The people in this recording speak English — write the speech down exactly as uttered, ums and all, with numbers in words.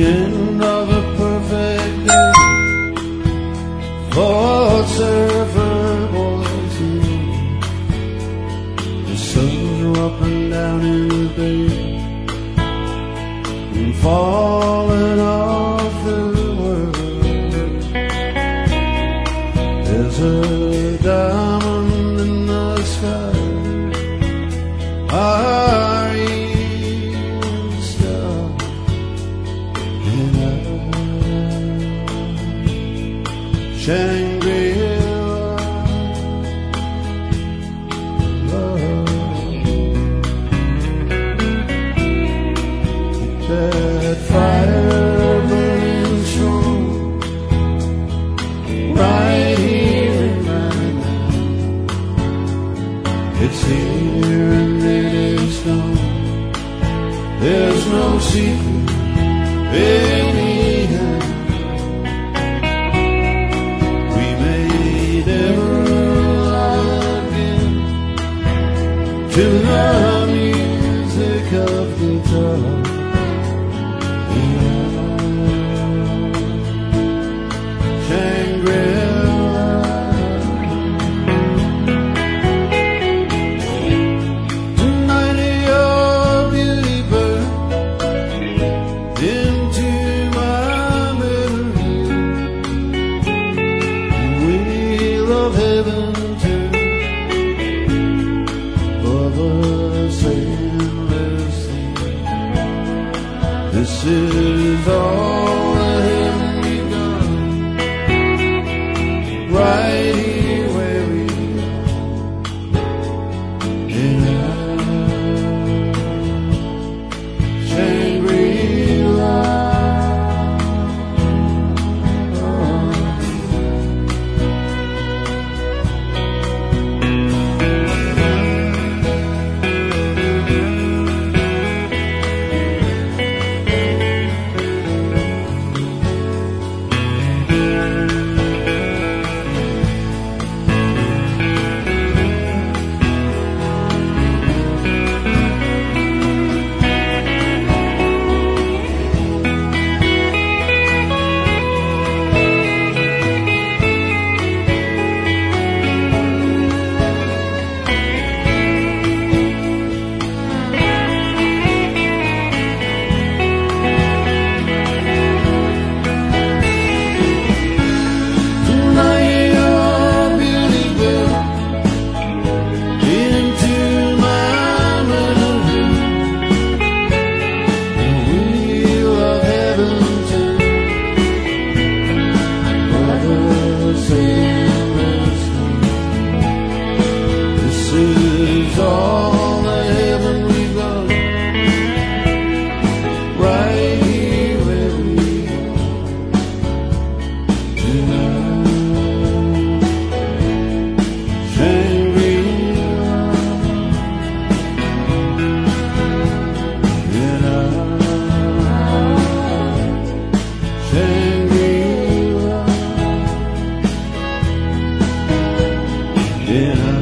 end of a perfect day for surfer boys. The sun's up and down in the bay and falling off the world. There's a diamond in the sky. Are you a star? And I, Shangri-La, love. That fire burning strong right here in my life. It's here and it is gone. There's no secret anyhow. We may never again to the music of guitar. This is all the heaven we've got, right here where we are. And I, Shangri-La. Yeah.